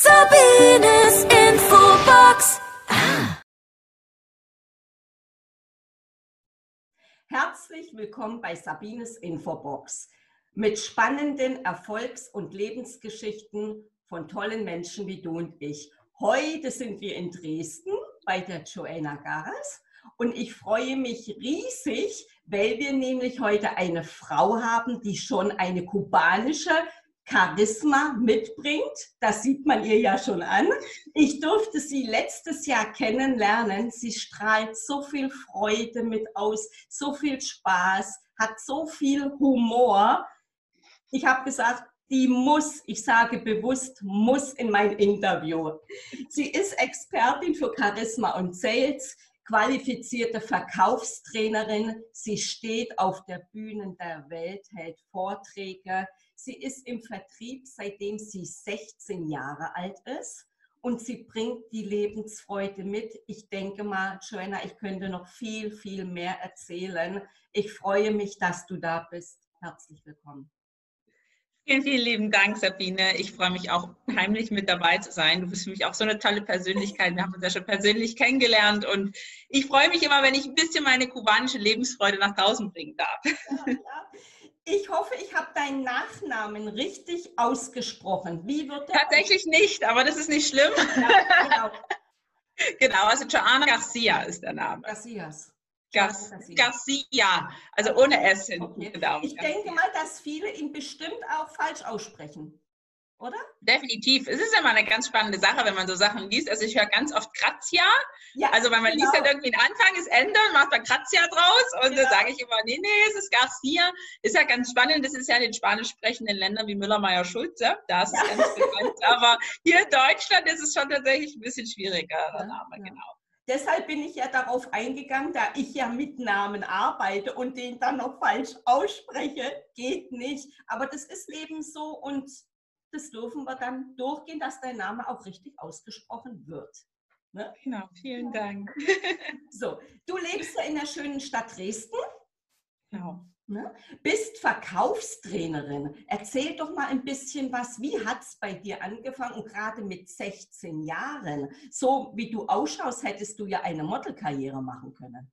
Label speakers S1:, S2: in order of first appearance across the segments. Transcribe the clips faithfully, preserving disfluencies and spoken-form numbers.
S1: Sabines Infobox. Ah.
S2: Herzlich willkommen bei Sabines Infobox mit spannenden Erfolgs- und Lebensgeschichten von tollen Menschen wie du und ich. Heute sind wir in Dresden bei der Joanna Garas und ich freue mich riesig, weil wir nämlich heute eine Frau haben, die schon eine kubanische Charisma mitbringt. Das sieht man ihr ja schon an. Ich durfte sie letztes Jahr kennenlernen. Sie strahlt so viel Freude mit aus, so viel Spaß, hat so viel Humor. Ich habe gesagt, die muss, ich sage bewusst, muss in mein Interview. Sie ist Expertin für Charisma und Sales, qualifizierte Verkaufstrainerin. Sie steht auf der Bühne der Welt, hält Vorträge. Sie ist im Vertrieb, seitdem sie sechzehn Jahre alt ist und sie bringt die Lebensfreude mit. Ich denke mal, Joanna, ich könnte noch viel, viel mehr erzählen. Ich freue mich, dass du da bist. Herzlich willkommen.
S3: Vielen, vielen lieben Dank, Sabine. Ich freue mich auch heimlich mit dabei zu sein. Du bist für mich auch so eine tolle Persönlichkeit. Wir haben uns ja schon persönlich kennengelernt und ich freue mich immer, wenn ich ein bisschen meine kubanische Lebensfreude nach draußen bringen darf.
S2: Ja, ja. Ich hoffe, ich habe deinen Nachnamen richtig ausgesprochen. Wie wird der?
S3: Tatsächlich nicht, aber das ist nicht schlimm.
S2: Ja, genau.
S3: Genau, also Joanna Garcia ist der Name.
S2: Garcias.
S3: Gar Garcia, also ohne S hinten.
S2: Okay.
S3: Genau,
S2: ich
S3: Garcia.
S2: denke mal, dass viele ihn bestimmt auch falsch aussprechen, oder?
S3: Definitiv. Es ist immer eine ganz spannende Sache, wenn man so Sachen liest. Also ich höre ganz oft Grazia.
S2: Ja,
S3: also weil man
S2: genau.
S3: liest dann irgendwie einen Anfang, es ändern, macht man Grazia draus. Und
S2: Genau.
S3: dann sage ich immer, nee, nee, es ist Garcia. Ist ja ganz spannend. Das ist ja in den spanisch sprechenden Ländern wie Müller-Meyer-Schulze. Da ist es
S2: Ja.
S3: ganz bekannt. Aber hier in Deutschland ist es schon tatsächlich ein bisschen schwieriger, der
S2: Ja,
S3: Name,
S2: ja.
S3: genau.
S2: Deshalb bin ich ja darauf eingegangen, da ich ja mit Namen arbeite und den dann noch falsch ausspreche, geht nicht. Aber das ist eben so und das dürfen wir dann durchgehen, dass dein Name auch richtig ausgesprochen wird. Ne?
S3: Genau, vielen Dank.
S2: So, du lebst ja in der schönen Stadt Dresden.
S3: Genau.
S2: Ne? Bist Verkaufstrainerin. Erzähl doch mal ein bisschen was. Wie hat es bei dir angefangen? Und gerade mit sechzehn Jahren. So wie du ausschaust, hättest du ja eine Modelkarriere machen können.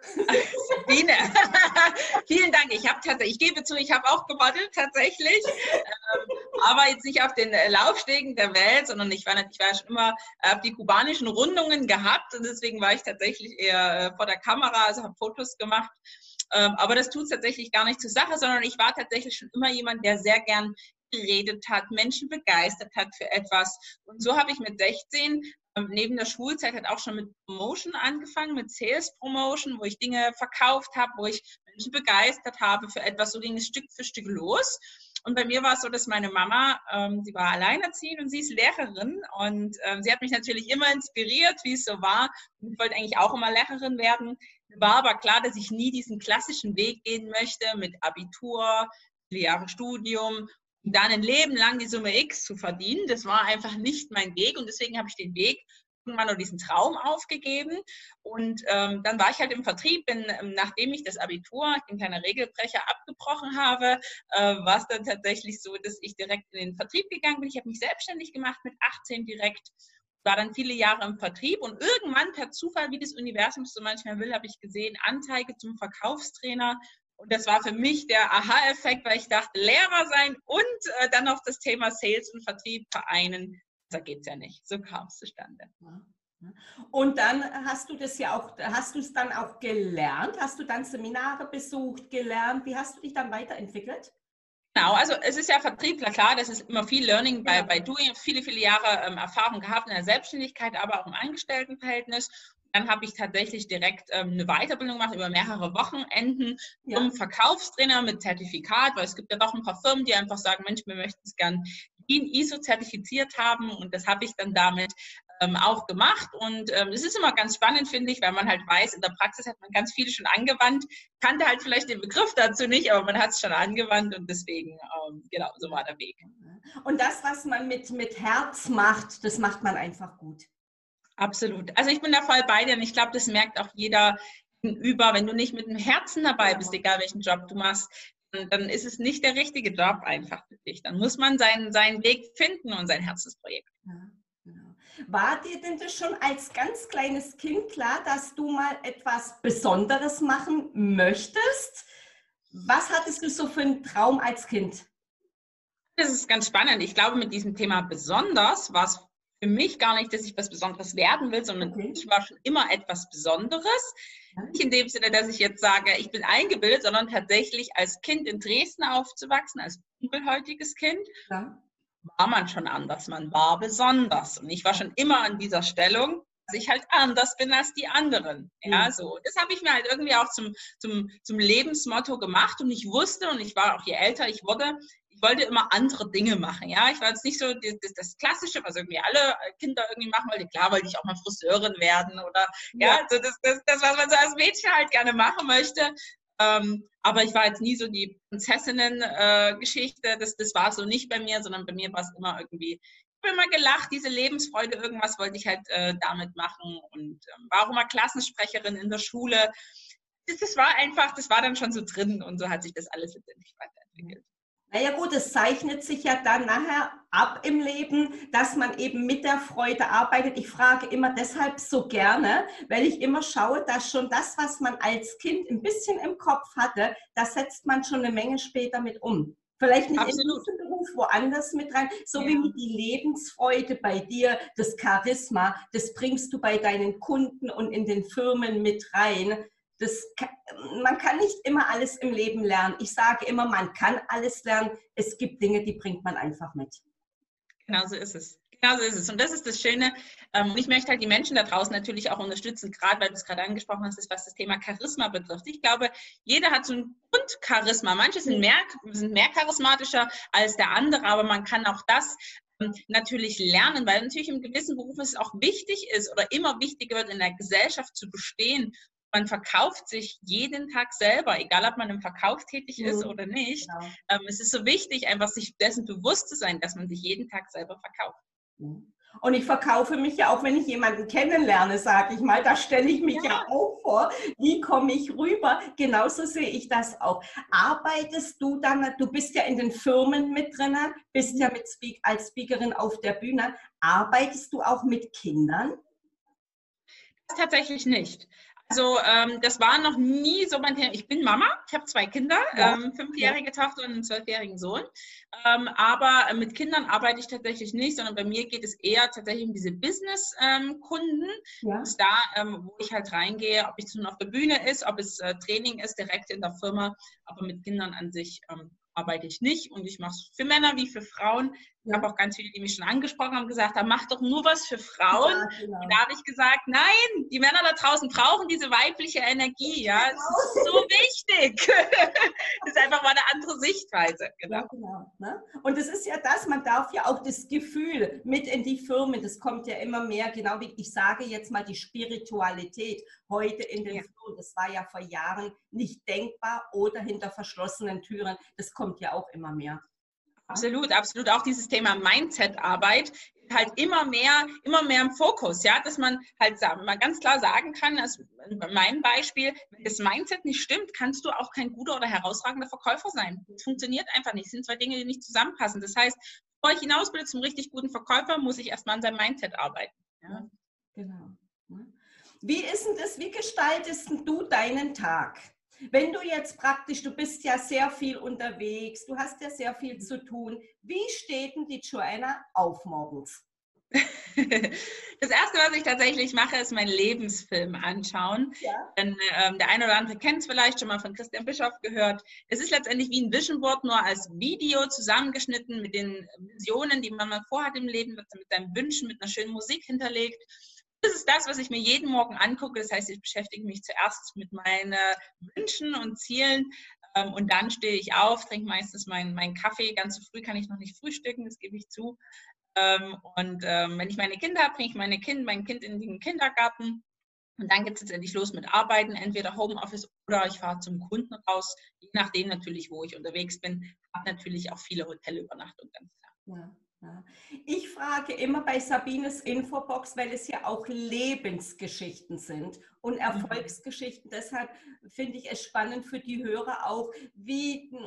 S3: Sabine, vielen Dank. Ich habe tatsächlich, ich gebe zu, ich habe auch gemodelt tatsächlich, ähm, aber jetzt nicht auf den Laufstegen der Welt, sondern ich war, nicht, ich war schon immer, habe die kubanischen Rundungen gehabt und deswegen war ich tatsächlich eher vor der Kamera, also habe Fotos gemacht. Ähm, aber das tut es tatsächlich gar nicht zur Sache, sondern ich war tatsächlich schon immer jemand, der sehr gern geredet hat, Menschen begeistert hat für etwas. Und so habe ich mit sechzehn neben der Schulzeit hat auch schon mit Promotion angefangen, mit Sales Promotion, wo ich Dinge verkauft habe, wo ich Menschen begeistert habe für etwas. So ging es Stück für Stück los. Und bei mir war es so, dass meine Mama, ähm, sie war alleinerziehend und sie ist Lehrerin. Und ähm, sie hat mich natürlich immer inspiriert, wie es so war. Und ich wollte eigentlich auch immer Lehrerin werden. Mir war aber klar, dass ich nie diesen klassischen Weg gehen möchte mit Abitur, viele Jahre Studium. Und dann ein Leben lang die Summe X zu verdienen, das war einfach nicht mein Weg und deswegen habe ich den Weg irgendwann nur diesen Traum aufgegeben und ähm, dann war ich halt im Vertrieb, bin, ähm, nachdem ich das Abitur, ich bin kleiner Regelbrecher, abgebrochen habe, äh, war es dann tatsächlich so, dass ich direkt in den Vertrieb gegangen bin. Ich habe mich selbstständig gemacht mit achtzehn direkt, war dann viele Jahre im Vertrieb und irgendwann per Zufall, wie das Universum so manchmal will, habe ich gesehen, Anzeige zum Verkaufstrainer. Und das war für mich der Aha-Effekt, weil ich dachte, Lehrer sein und äh, dann noch das Thema Sales und Vertrieb vereinen. Da geht es ja nicht. So kam es zustande.
S2: Und dann hast du das ja auch, hast du es dann auch gelernt? Hast du dann Seminare besucht, gelernt? Wie hast du dich dann weiterentwickelt?
S3: Genau, also es ist ja Vertriebler, klar, das ist immer viel Learning bei,
S2: Ja.
S3: bei Doing, viele, viele Jahre ähm, Erfahrung gehabt in der Selbstständigkeit, aber auch im Angestelltenverhältnis. Dann habe ich tatsächlich direkt ähm, eine Weiterbildung gemacht über mehrere Wochenenden zum
S2: Ja.
S3: Verkaufstrainer mit Zertifikat, weil es gibt ja doch ein paar Firmen, die einfach sagen, Mensch, wir möchten es gern I S O zertifiziert haben und das habe ich dann damit ähm, auch gemacht und ähm, es ist immer ganz spannend, finde ich, weil man halt weiß, in der Praxis hat man ganz viele schon angewandt, kannte halt vielleicht den Begriff dazu nicht, aber man hat es schon angewandt und deswegen, ähm, genau, so war der Weg.
S2: Und das, was man mit, mit Herz macht, das macht man einfach gut.
S3: Absolut. Also ich bin da voll bei dir und ich glaube, das merkt auch jeder gegenüber, wenn du nicht mit dem Herzen dabei bist, egal welchen Job du machst, dann ist es nicht der richtige Job einfach für dich. Dann muss man seinen, seinen Weg finden und sein Herzensprojekt.
S2: Ja. War dir denn das schon als ganz kleines Kind klar, dass du mal etwas Besonderes machen möchtest? Was hattest du so für einen Traum als Kind?
S3: Das ist ganz spannend. Ich glaube, mit diesem Thema besonders war es für mich gar nicht, dass ich was Besonderes werden will, sondern
S2: Okay.
S3: ich war schon immer etwas Besonderes.
S2: Ja.
S3: Nicht in dem Sinne, dass ich jetzt sage, ich bin eingebildet, sondern tatsächlich als Kind in Dresden aufzuwachsen, als dunkelhäutiges Kind,
S2: Ja.
S3: war man schon anders. Man war besonders. Und ich war schon immer an dieser Stellung, dass ich halt anders bin als die anderen. Ja,
S2: Mhm.
S3: so. Das habe ich mir halt irgendwie auch zum, zum, zum Lebensmotto gemacht. Und ich wusste, und ich war auch je älter ich wurde, ich wollte immer andere Dinge machen. Ja, ich war jetzt nicht so das, das Klassische, was irgendwie alle Kinder irgendwie machen wollten. Klar wollte ich auch mal Friseurin werden oder ja,
S2: Ja.
S3: so das, das, das, was man so als Mädchen halt gerne machen möchte. Ähm, aber ich war jetzt nie so die Prinzessinnen-Geschichte. Äh, das, das war so nicht bei mir, sondern bei mir war es immer irgendwie, ich habe immer gelacht, diese Lebensfreude, irgendwas wollte ich halt äh, damit machen und ähm, war auch immer Klassensprecherin in der Schule. Das, das war einfach, das war dann schon so drin und so hat sich das alles letztendlich weiterentwickelt.
S2: Naja gut, es zeichnet sich ja dann nachher ab im Leben, dass man eben mit der Freude arbeitet. Ich frage immer deshalb so gerne, weil ich immer schaue, dass schon das, was man als Kind ein bisschen im Kopf hatte, das setzt man schon eine Menge später mit um. Vielleicht nicht
S3: Absolut.
S2: in diesem Beruf, woanders mit rein, so
S3: Ja.
S2: wie mit die Lebensfreude bei dir, das Charisma, das bringst du bei deinen Kunden und in den Firmen mit rein. Das, man kann nicht immer alles im Leben lernen. Ich sage immer, man kann alles lernen. Es gibt Dinge, die bringt man einfach mit.
S3: Genau so ist es. Genau so ist es. Und das ist das Schöne. Und ich möchte halt die Menschen da draußen natürlich auch unterstützen, gerade weil du es gerade angesprochen hast, was das Thema Charisma betrifft. Ich glaube, jeder hat so ein Grundcharisma. Manche sind mehr, sind mehr charismatischer als der andere, aber man kann auch das natürlich lernen, weil natürlich im gewissen Beruf es auch wichtig ist oder immer wichtiger wird, in der Gesellschaft zu bestehen. Man verkauft sich jeden Tag selber, egal ob man im Verkauf tätig ist
S2: Mhm.
S3: oder nicht.
S2: Genau.
S3: Ähm, es ist so wichtig, einfach sich dessen bewusst zu sein, dass man sich jeden Tag selber verkauft.
S2: Und ich verkaufe mich ja auch, wenn ich jemanden kennenlerne, sage ich mal, da stelle ich mich ja. ja auch vor, wie komme ich rüber? Genauso sehe ich das auch. Arbeitest du dann, du bist ja in den Firmen mit drin, bist ja mit Speak, als Speakerin auf der Bühne, arbeitest du auch mit Kindern?
S3: Das tatsächlich nicht. Also ähm, das war noch nie so mein Thema. Ich bin Mama, ich habe zwei Kinder,
S2: Ja.
S3: ähm, fünfjährige ja. Tochter und einen zwölfjährigen Sohn. Ähm, aber mit Kindern arbeite ich tatsächlich nicht, sondern bei mir geht es eher tatsächlich um diese Business-Kunden. Ähm, ja. Das ist da, ähm, wo ich halt reingehe, ob es nun auf der Bühne ist, ob es äh, Training ist, direkt in der Firma. Aber mit Kindern an sich ähm, arbeite ich nicht und ich mache es für Männer wie für Frauen. Ich habe auch ganz viele, die mich schon angesprochen haben, gesagt haben, mach doch nur was für Frauen. Ja, genau. Und da habe ich gesagt, nein, die Männer da draußen brauchen diese weibliche Energie. Ja, es ist so wichtig. Das ist einfach mal eine andere Sichtweise. Genau.
S2: Ja, genau. Ne? Und es ist ja das, man darf ja auch das Gefühl mit in die Firmen, das kommt ja immer mehr, genau wie ich sage jetzt mal die Spiritualität heute in den ja. Firmen, das war ja vor Jahren nicht denkbar oder hinter verschlossenen Türen, das kommt ja auch immer mehr.
S3: Absolut, absolut. Auch dieses Thema Mindset-Arbeit halt immer mehr, immer mehr im Fokus, ja, dass man halt mal ganz klar sagen kann, also bei meinem Beispiel, wenn das Mindset nicht stimmt, kannst du auch kein guter oder herausragender Verkäufer sein. Das funktioniert einfach nicht. Das sind zwei Dinge, die nicht zusammenpassen. Das heißt, bevor ich hinausbilde zum richtig guten Verkäufer, muss ich erstmal an seinem Mindset arbeiten. Ja.
S2: Genau. Wie ist denn das, wie gestaltest du deinen Tag? Wenn du jetzt praktisch, du bist ja sehr viel unterwegs, du hast ja sehr viel zu tun, wie steht denn die Joanna auf morgens?
S3: Das Erste, was ich tatsächlich mache, ist meinen Lebensfilm anschauen. Ja. Denn, ähm, der eine oder andere kennt es vielleicht schon mal von Christian Bischoff gehört. Es ist letztendlich wie ein Vision Board, nur als Video zusammengeschnitten mit den Visionen, die man mal vorhat im Leben, mit seinen Wünschen, mit einer schönen Musik hinterlegt. Das ist das, was ich mir jeden Morgen angucke. Das heißt, ich beschäftige mich zuerst mit meinen Wünschen und Zielen ähm, und dann stehe ich auf, trinke meistens meinen, meinen Kaffee. Ganz so früh kann ich noch nicht frühstücken, das gebe ich zu. Ähm, und ähm, wenn ich meine Kinder habe, bringe ich meine kind, mein Kind in den Kindergarten. Und dann geht es letztendlich los mit Arbeiten, entweder Homeoffice oder ich fahre zum Kunden raus, je nachdem natürlich, wo ich unterwegs bin. Habe natürlich auch viele Hotelübernachtungen, ganz klar.
S2: Ja. Ja. Ich frage immer bei Sabines Infobox, weil es ja auch Lebensgeschichten sind und Erfolgsgeschichten. Mhm. Deshalb finde ich es spannend für die Hörer auch, wie,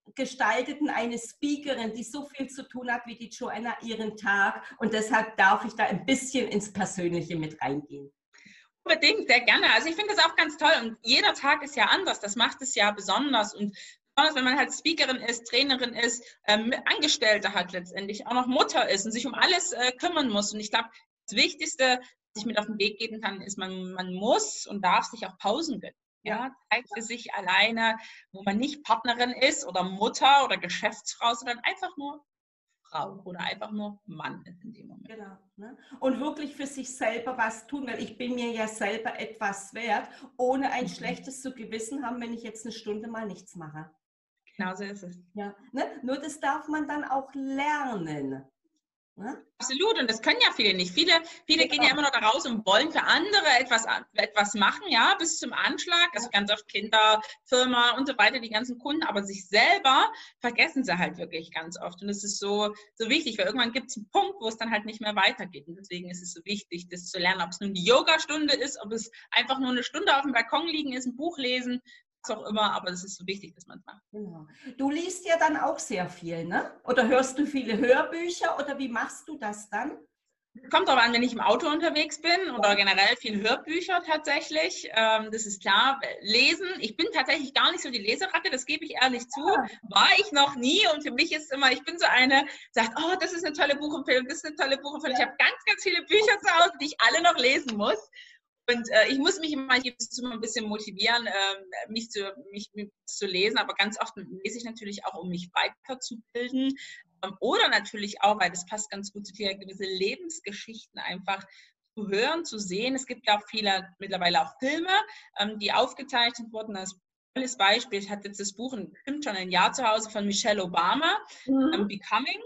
S2: gestalteten eine Speakerin, die so viel zu tun hat wie die Joanna ihren Tag. Und deshalb darf ich da ein bisschen ins Persönliche mit reingehen.
S3: Unbedingt, sehr gerne. Also ich finde das auch ganz toll und jeder Tag ist ja anders. Das macht es ja besonders und besonders, wenn man halt Speakerin ist, Trainerin ist, ähm, Angestellte hat letztendlich, auch noch Mutter ist und sich um alles äh, kümmern muss. Und ich glaube, das Wichtigste, was ich mit auf den Weg geben kann, ist, man, man muss und darf sich auch Pausen gönnen. Ja, Zeit für sich alleine, wo man nicht Partnerin ist oder Mutter oder Geschäftsfrau, sondern einfach nur Frau oder einfach nur Mann ist in dem Moment.
S2: Genau. Ne? Und wirklich für sich selber was tun, weil ich bin mir ja selber etwas wert, ohne ein mhm. schlechtes zu Gewissen haben, wenn ich jetzt eine Stunde mal nichts mache.
S3: Genau so ist es.
S2: Ja, ne? Nur das darf man dann auch lernen. Ne?
S3: Absolut, und das können ja viele nicht. Viele, viele ja. gehen ja immer noch da raus und wollen für andere etwas, etwas machen, ja, bis zum Anschlag. Also ganz oft Kinder, Firma und so weiter, die ganzen Kunden, aber sich selber vergessen sie halt wirklich ganz oft. Und das ist so, so wichtig, weil irgendwann gibt es einen Punkt, wo es dann halt nicht mehr weitergeht. Und deswegen ist es so wichtig, das zu lernen, ob es nun die Yoga-Stunde ist, ob es einfach nur eine Stunde auf dem Balkon liegen ist, ein Buch lesen, auch immer, aber es ist so wichtig, dass man es macht.
S2: Genau. Du liest ja dann auch sehr viel, ne? Oder hörst du viele Hörbücher oder wie machst du das dann?
S3: Kommt darauf an, wenn ich im Auto unterwegs bin oder generell viele Hörbücher tatsächlich. Ähm, das ist klar. Lesen, ich bin tatsächlich gar nicht so die Leseratte, das gebe ich ehrlich zu. War ich noch nie und für mich ist immer, ich bin so eine, sagt, oh, das ist eine tolle Buchempfehlung, das ist eine tolle Buchempfehlung. Ich habe ganz, ganz viele Bücher zu Hause, die ich alle noch lesen muss. Und äh, ich muss mich immer, ich muss immer ein bisschen motivieren, äh, mich, zu, mich, mich zu lesen, aber ganz oft lese ich natürlich auch, um mich weiterzubilden. Ähm, oder natürlich auch, weil das passt ganz gut zu dir, gewisse Lebensgeschichten einfach zu hören, zu sehen. Es gibt auch viele, mittlerweile auch Filme, ähm, die aufgezeichnet wurden. Als tolles Beispiel, ich hatte jetzt das Buch bestimmt schon ein Jahr zu Hause von Michelle Obama, mhm. ähm, Becoming.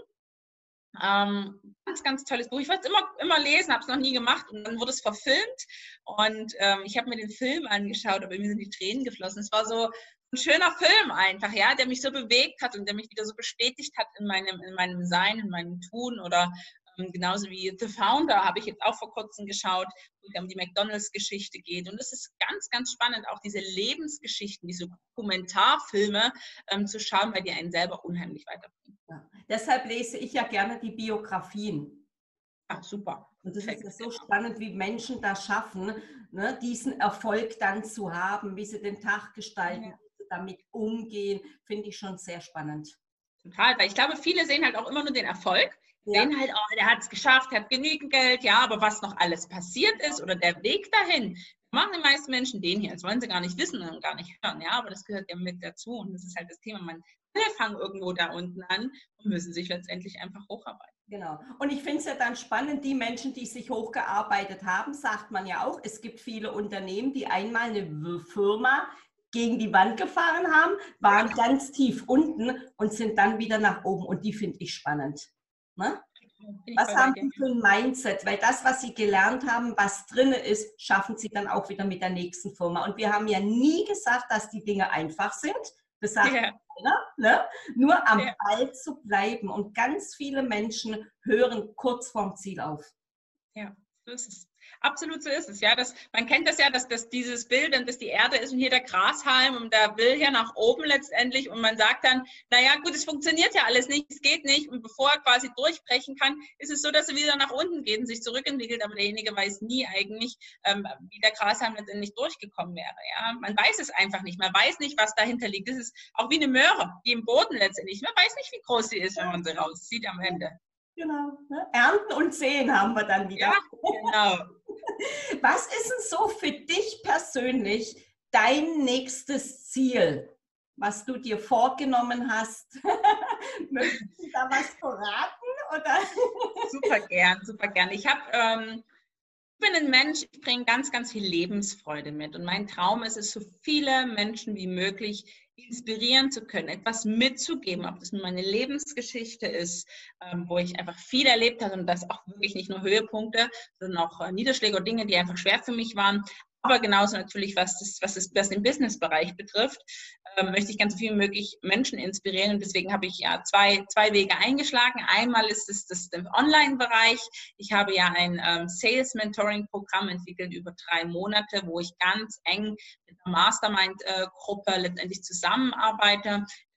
S3: Ähm, ganz, ganz tolles Buch. Ich wollte es immer, immer lesen, habe es noch nie gemacht und dann wurde es verfilmt und ähm, ich habe mir den Film angeschaut, aber mir sind die Tränen geflossen. Es war so ein schöner Film einfach, ja, der mich so bewegt hat und der mich wieder so bestätigt hat in meinem, in meinem Sein, in meinem Tun oder ähm, genauso wie The Founder habe ich jetzt auch vor kurzem geschaut, wo es um die McDonalds-Geschichte geht und es ist ganz, ganz spannend, auch diese Lebensgeschichten, diese Dokumentarfilme ähm, zu schauen, weil die einen selber unheimlich weiterbringen.
S2: Ja. Deshalb lese ich ja gerne die Biografien.
S3: Ach, super.
S2: Und das ist ja so spannend, wie Menschen das schaffen, ne, diesen Erfolg dann zu haben, wie sie den Tag gestalten, ja. wie sie damit umgehen, finde ich schon sehr spannend.
S3: Total, weil ich glaube, viele sehen halt auch immer nur den Erfolg, ja. sehen halt, oh, der hat es geschafft, der hat genügend Geld, ja, aber was noch alles passiert ist oder der Weg dahin, machen die meisten Menschen den hier, das wollen sie gar nicht wissen und gar nicht hören, ja, aber das gehört ja mit dazu und das ist halt das Thema, man alle fangen irgendwo da unten an und müssen sich letztendlich einfach hocharbeiten.
S2: Genau. Und ich finde es ja dann spannend, die Menschen, die sich hochgearbeitet haben, sagt man ja auch, es gibt viele Unternehmen, die einmal eine Firma gegen die Wand gefahren haben, waren ja. ganz tief unten und sind dann wieder nach oben und die finde ich spannend. Ne? Ich was haben die für ein Mindset? Weil das, was sie gelernt haben, was drin ist, schaffen sie dann auch wieder mit der nächsten Firma. Und wir haben ja nie gesagt, dass die Dinge einfach sind. Das sagt
S3: ja.
S2: keiner, ne? Nur am
S3: ja.
S2: Ball zu bleiben. Und ganz viele Menschen hören kurz vorm Ziel auf.
S3: Ja, so ist es. Absolut so ist es, ja. Das, man kennt das ja, dass das dieses Bild und dass die Erde ist und hier der Grashalm und der will ja nach oben letztendlich und man sagt dann, naja gut, es funktioniert ja alles nicht, es geht nicht und bevor er quasi durchbrechen kann, ist es so, dass er wieder nach unten geht und sich zurückentwickelt, aber derjenige weiß nie eigentlich, ähm, wie der Grashalm letztendlich durchgekommen wäre, ja. Man weiß es einfach nicht, man weiß nicht, was dahinter liegt. Das ist auch wie eine Möhre, die im Boden letztendlich, man weiß nicht, wie groß sie ist, wenn man sie rauszieht am Ende.
S2: Genau, ne? Ernten und Sehen haben wir dann wieder.
S3: Ja, genau.
S2: Was ist denn so für dich persönlich dein nächstes Ziel, was du dir vorgenommen hast? Möchtest du da was verraten? Oder?
S3: Super gern, super gern. Ich habe, ähm, ich bin ein Mensch, ich bringe ganz, ganz viel Lebensfreude mit und mein Traum ist es, so viele Menschen wie möglich inspirieren zu können, etwas mitzugeben, ob das nun meine Lebensgeschichte ist, ähm, wo ich einfach viel erlebt habe und das auch wirklich nicht nur Höhepunkte, sondern auch äh, Niederschläge oder Dinge, die einfach schwer für mich waren, aber genauso natürlich, was, das, was, das, was den Businessbereich betrifft, äh, möchte ich ganz viel wie möglich Menschen inspirieren und deswegen habe ich ja zwei, zwei Wege eingeschlagen. Einmal ist es das, das Online-Bereich. Ich habe ja ein ähm, Sales-Mentoring-Programm entwickelt über drei Monate, wo ich ganz eng mit einer Mastermind-Gruppe letztendlich zusammenarbeite.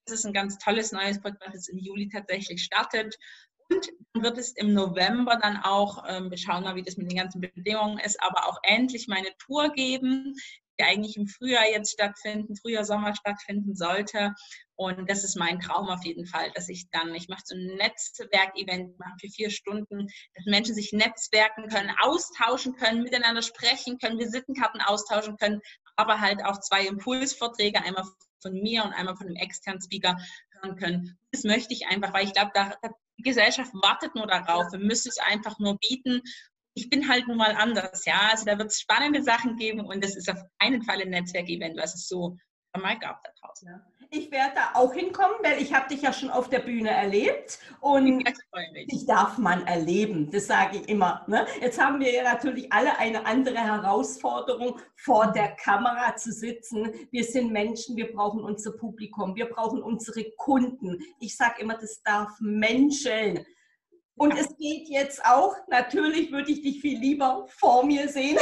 S3: Das ist ein ganz tolles neues Projekt, das jetzt im Juli tatsächlich startet. Und dann wird es im November dann auch, ähm, wir schauen mal, wie das mit den ganzen Bedingungen ist, aber auch endlich meine Tour geben, die eigentlich im Frühjahr jetzt stattfinden, Frühjahr, Sommer stattfinden sollte. Und das ist mein Traum auf jeden Fall, dass ich dann, ich mache so ein Netzwerkevent, mache für vier Stunden, dass Menschen sich netzwerken können, austauschen können, miteinander sprechen können, Visitenkarten austauschen können, aber halt auch zwei Impulsvorträge, einmal von mir und einmal von einem externen Speaker hören können. Das möchte ich einfach, weil ich glaube, da, da, die Gesellschaft wartet nur darauf. Wir müssen es einfach nur bieten. Ich bin halt nun mal anders, ja. Also da wird es spannende Sachen geben und das ist auf keinen Fall ein Netzwerkevent, was es so mal gab da draußen.
S2: Ja. Ich werde da auch hinkommen, weil ich habe dich ja schon auf der Bühne erlebt und
S3: Ja,
S2: dich darf man erleben, das sage ich immer. Ne? Jetzt haben wir ja natürlich alle eine andere Herausforderung, vor der Kamera zu sitzen. Wir sind Menschen, wir brauchen unser Publikum, wir brauchen unsere Kunden. Ich sage immer, das darf menscheln. Und ja. Es geht jetzt auch, natürlich würde ich dich viel lieber vor mir sehen.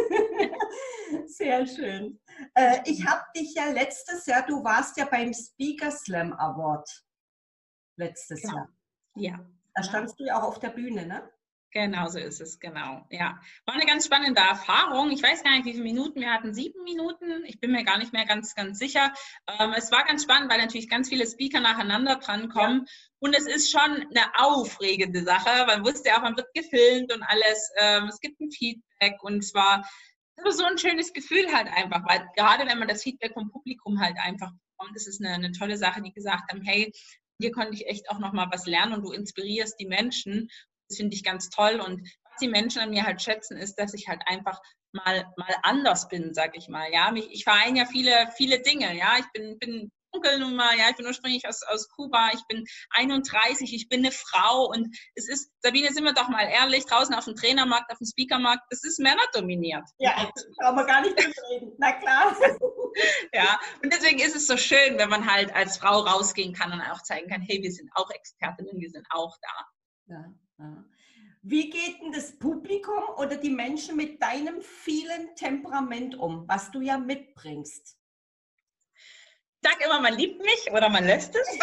S2: Sehr schön. Äh, ich habe dich ja letztes Jahr, du warst ja beim Speaker Slam Award letztes
S3: genau.
S2: Jahr.
S3: Ja.
S2: Da standst du ja auch auf der Bühne, ne?
S3: Genau, so ist es, genau. Ja, war eine ganz spannende Erfahrung. Ich weiß gar nicht, wie viele Minuten wir hatten. Sieben Minuten. Ich bin mir gar nicht mehr ganz, ganz sicher. Ähm, es war ganz spannend, weil natürlich ganz viele Speaker nacheinander drankommen. Ja. Und es ist schon eine aufregende Sache. Man wusste ja auch, man wird gefilmt und alles. Ähm, es gibt ein Feedback und es war so ein schönes Gefühl halt einfach, weil gerade wenn man das Feedback vom Publikum halt einfach bekommt, das ist eine, eine tolle Sache, die gesagt haben, hey, hier konnte ich echt auch nochmal was lernen und du inspirierst die Menschen. Das finde ich ganz toll und was die Menschen an mir halt schätzen, ist, dass ich halt einfach mal, mal anders bin, sag ich mal. Ja, mich, ich vereine ja viele, viele Dinge. Ja, ich bin, bin dunkel nun mal, ja, ich bin ursprünglich aus, aus Kuba, ich bin einunddreißig, ich bin eine Frau und es ist, Sabine, sind wir doch mal ehrlich, draußen auf dem Trainermarkt, auf dem Speakermarkt, das ist männerdominiert.
S2: Ja, brauchen wir gar nicht drüber reden, na klar.
S3: Ja, und deswegen ist es so schön, wenn man halt als Frau rausgehen kann und auch zeigen kann, hey, wir sind auch Expertinnen, wir sind auch da.
S2: Ja. Ja. Wie geht denn das Publikum oder die Menschen mit deinem vielen Temperament um, was du ja mitbringst?
S3: Ich sage immer, man liebt mich oder man lässt es.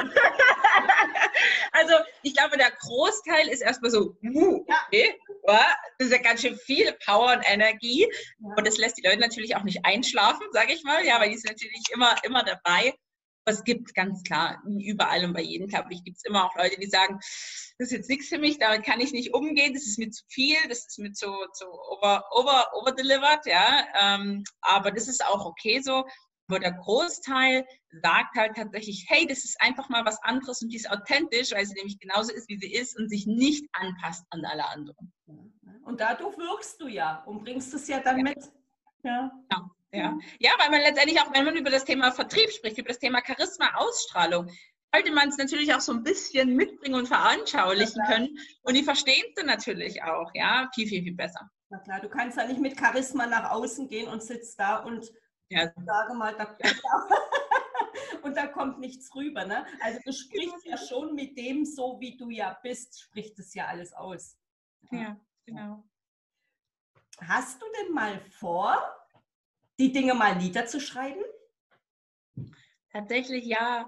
S3: Also ich glaube, der Großteil ist erstmal so, uh, okay, das ist ja ganz schön viel Power und Energie. Ja. Und das lässt die Leute natürlich auch nicht einschlafen, sage ich mal, ja, weil die sind natürlich immer, immer dabei. Aber es gibt ganz klar, überall und bei jedem, glaube ich, gibt es immer auch Leute, die sagen, das ist jetzt nichts für mich, damit kann ich nicht umgehen, das ist mir zu viel, das ist mir zu, zu over, over, over-delivered, ja. Ähm, aber das ist auch okay so. Aber der Großteil sagt halt tatsächlich, hey, das ist einfach mal was anderes und die ist authentisch, weil sie nämlich genauso ist, wie sie ist und sich nicht anpasst an alle anderen.
S2: Und dadurch wirkst du ja und bringst es ja dann ja. mit. Ja.
S3: Ja. Ja. ja, weil man letztendlich auch, wenn man über das Thema Vertrieb spricht, über das Thema Charisma, Ausstrahlung, sollte man es natürlich auch so ein bisschen mitbringen und veranschaulichen können. Und die verstehen es dann natürlich auch, ja, viel, viel, viel besser.
S2: Na klar, du kannst ja nicht mit Charisma nach außen gehen und sitzt da und ja. sage mal, da, und da kommt nichts rüber. Ne? Also du sprichst ja schon mit dem, so wie du ja bist, spricht es ja alles aus.
S3: Ja, ja genau.
S2: Hast du denn mal vor, die Dinge mal niederzuschreiben?
S3: Tatsächlich ja.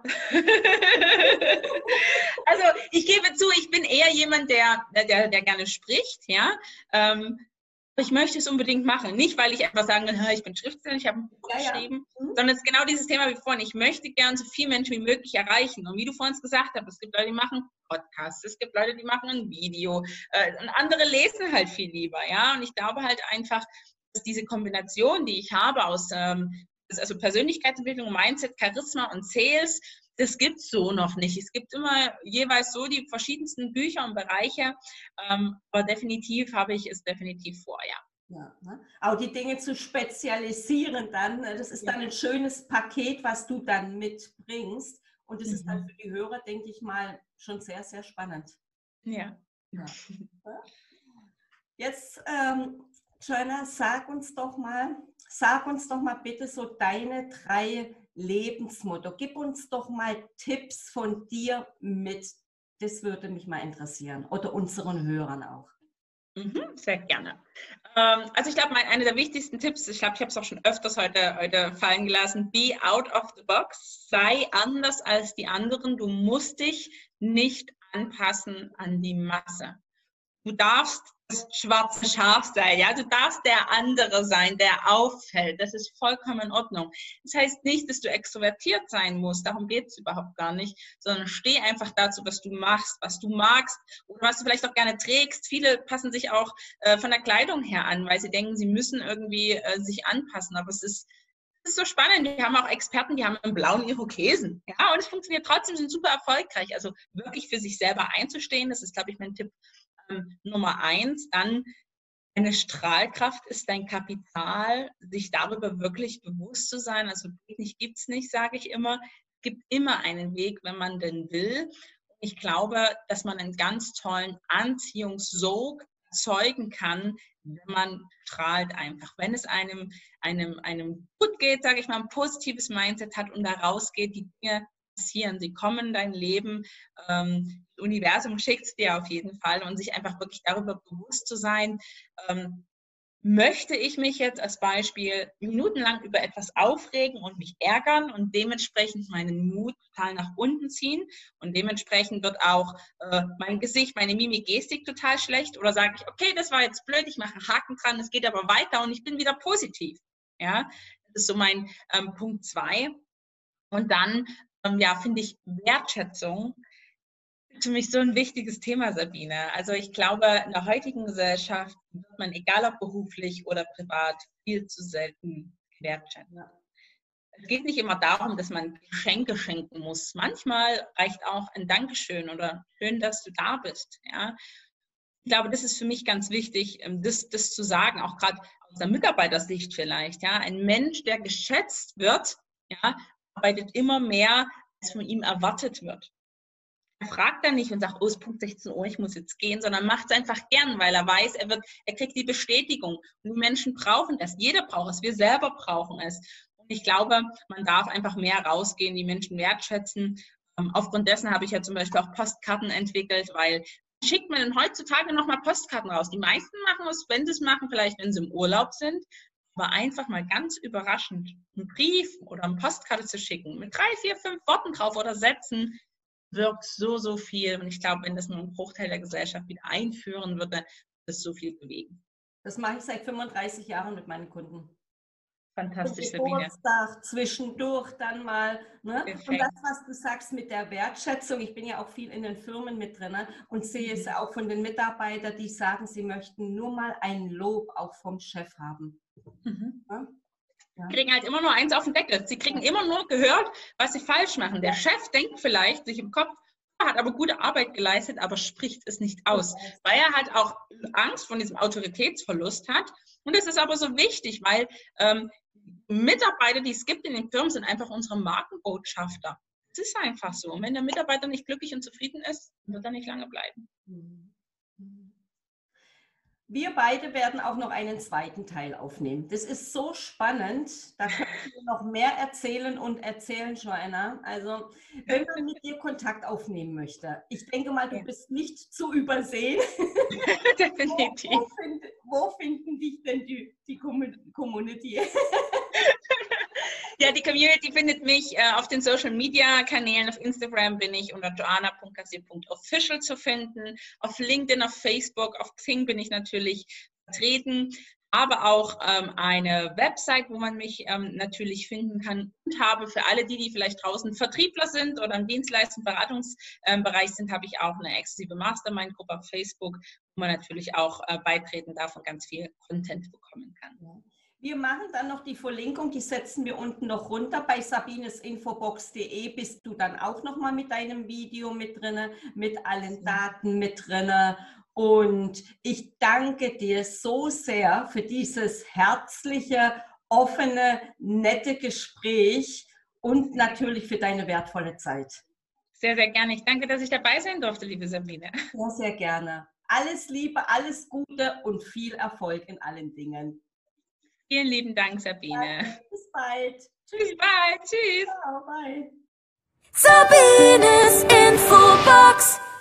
S3: Also ich gebe zu, ich bin eher jemand, der, der, der gerne spricht, ja. Ähm, ich möchte es unbedingt machen. Nicht, weil ich etwas sagen will, ich bin Schriftsteller, ich habe ein Buch ja, geschrieben, ja. Mhm. sondern es ist genau dieses Thema wie vorhin. Ich möchte gern so viele Menschen wie möglich erreichen. Und wie du vorhin gesagt hast, es gibt Leute, die machen Podcasts, es gibt Leute, die machen ein Video äh, und andere lesen halt viel lieber, ja. Und ich glaube halt einfach, dass diese Kombination, die ich habe aus ähm, also Persönlichkeitsentwicklung, Mindset, Charisma und Sales, das gibt es so noch nicht. Es gibt immer jeweils so die verschiedensten Bücher und Bereiche, ähm, aber definitiv habe ich es definitiv vor, ja.
S2: Ja, ne? Auch die Dinge zu spezialisieren dann, das ist dann ein schönes Paket, was du dann mitbringst und das mhm. ist dann für die Hörer, denke ich mal, schon sehr, sehr spannend.
S3: Ja.
S2: ja. Jetzt, ähm, Joanna, sag uns doch mal, sag uns doch mal bitte so deine drei Lebensmotto. Gib uns doch mal Tipps von dir mit. Das würde mich mal interessieren. Oder unseren Hörern auch.
S3: Mhm, sehr gerne. Also ich glaube, einer der wichtigsten Tipps, ich glaube, ich habe es auch schon öfters heute, heute fallen gelassen, be out of the box, sei anders als die anderen, du musst dich nicht anpassen an die Masse. Du darfst das schwarze Schaf sein, ja, du darfst der andere sein, der auffällt, das ist vollkommen in Ordnung. Das heißt nicht, dass du extrovertiert sein musst, darum geht es überhaupt gar nicht, sondern steh einfach dazu, was du machst, was du magst oder was du vielleicht auch gerne trägst. Viele passen sich auch äh, von der Kleidung her an, weil sie denken, sie müssen irgendwie äh, sich anpassen, aber es ist Das ist so spannend. Wir haben auch Experten, die haben einen blauen Irokesen. Ja, und es funktioniert trotzdem, sind super erfolgreich. Also wirklich für sich selber einzustehen, das ist, glaube ich, mein Tipp ähm, Nummer eins. Dann, deine Strahlkraft ist dein Kapital, sich darüber wirklich bewusst zu sein. Also nicht gibt es nicht, sage ich immer. Es gibt immer einen Weg, wenn man denn will. Ich glaube, dass man einen ganz tollen Anziehungssog erzeugen kann, wenn man strahlt einfach. Wenn es einem, einem, einem gut geht, sage ich mal, ein positives Mindset hat und da rausgeht, die Dinge passieren, sie kommen in dein Leben, ähm, das Universum schickt es dir auf jeden Fall und sich einfach wirklich darüber bewusst zu sein, ähm, möchte ich mich jetzt als Beispiel minutenlang über etwas aufregen und mich ärgern und dementsprechend meinen Mut total nach unten ziehen und dementsprechend wird auch äh, mein Gesicht, meine Mimik, Gestik total schlecht oder sage ich, okay, das war jetzt blöd, ich mache einen Haken dran, es geht aber weiter und ich bin wieder positiv. Ja, das ist so mein ähm, Punkt zwei. Und dann, ähm, ja, finde ich Wertschätzung für mich so ein wichtiges Thema, Sabine. Also ich glaube, in der heutigen Gesellschaft wird man, egal ob beruflich oder privat, viel zu selten wertschätzt. Ja. Es geht nicht immer darum, dass man Geschenke schenken muss. Manchmal reicht auch ein Dankeschön oder schön, dass du da bist. Ja. Ich glaube, das ist für mich ganz wichtig, das, das zu sagen, auch gerade aus der Mitarbeitersicht vielleicht. Ja. Ein Mensch, der geschätzt wird, ja, arbeitet immer mehr, als von ihm erwartet wird. Er fragt dann nicht und sagt, oh, es ist Punkt sechzehn Uhr, ich muss jetzt gehen, sondern macht es einfach gern, weil er weiß, er wird, er kriegt die Bestätigung. Und die Menschen brauchen das. Jeder braucht es. Wir selber brauchen es. Und ich glaube, man darf einfach mehr rausgehen, die Menschen wertschätzen. Ähm, aufgrund dessen habe ich ja zum Beispiel auch Postkarten entwickelt, weil schickt man denn heutzutage nochmal Postkarten raus? Die meisten machen es, wenn sie es machen, vielleicht wenn sie im Urlaub sind. Aber einfach mal ganz überraschend einen Brief oder eine Postkarte zu schicken mit drei, vier, fünf Worten drauf oder Sätzen, wirkt so, so viel. Und ich glaube, wenn das nur ein Bruchteil der Gesellschaft wieder einführen würde, wird es so viel bewegen.
S2: Das mache ich seit fünfunddreißig Jahren mit meinen Kunden.
S3: Fantastisch, Sabine.
S2: Geburtstag, zwischendurch dann mal. Ne? Und das, was du sagst mit der Wertschätzung, ich bin ja auch viel in den Firmen mit drin, ne? Und sehe mhm. es auch von den Mitarbeitern, die sagen, sie möchten nur mal ein Lob auch vom Chef haben.
S3: Mhm. Ja? Ja. Kriegen halt immer nur eins auf den Deckel. Sie kriegen immer nur gehört, was sie falsch machen. Der Chef denkt vielleicht sich im Kopf, hat aber gute Arbeit geleistet, aber spricht es nicht aus, weil er halt auch Angst vor diesem Autoritätsverlust hat. Und das ist aber so wichtig, weil ähm, Mitarbeiter, die es gibt in den Firmen, sind einfach unsere Markenbotschafter. Es ist einfach so. Und wenn der Mitarbeiter nicht glücklich und zufrieden ist, wird er nicht lange bleiben.
S2: Wir beide werden auch noch einen zweiten Teil aufnehmen. Das ist so spannend, da können wir noch mehr erzählen und erzählen, Joanna. Also, wenn man mit dir Kontakt aufnehmen möchte, ich denke mal, du bist nicht zu übersehen.
S3: Definitiv.
S2: Wo, wo, find, wo finden dich denn die, die Community?
S3: Ja, die Community findet mich äh, auf den Social-Media-Kanälen. Auf Instagram bin ich unter joanna punkt kassier punkt official zu finden. Auf LinkedIn, auf Facebook, auf Xing bin ich natürlich vertreten. Habe auch ähm, eine Website, wo man mich ähm, natürlich finden kann. Und habe für alle die, die vielleicht draußen Vertriebler sind oder im Dienstleistungs- und Beratungsbereich ähm, sind, habe ich auch eine exklusive Mastermind-Gruppe auf Facebook, wo man natürlich auch äh, beitreten darf und ganz viel Content bekommen kann.
S2: Ja. Wir machen dann noch die Verlinkung, die setzen wir unten noch runter. Bei sabines infobox punkt de bist du dann auch noch mal mit deinem Video mit drin, mit allen Daten mit drin. Und ich danke dir so sehr für dieses herzliche, offene, nette Gespräch und natürlich für deine wertvolle Zeit.
S3: Sehr, sehr gerne. Ich danke, dass ich dabei sein durfte, liebe Sabine.
S2: Sehr, sehr gerne. Alles Liebe, alles Gute und viel Erfolg in allen Dingen.
S3: Vielen lieben Dank, Sabine.
S2: Danke. Bis bald.
S3: Tschüss. Bis bald. Tschüss.
S2: Ciao, bye.
S1: Sabines Infobox.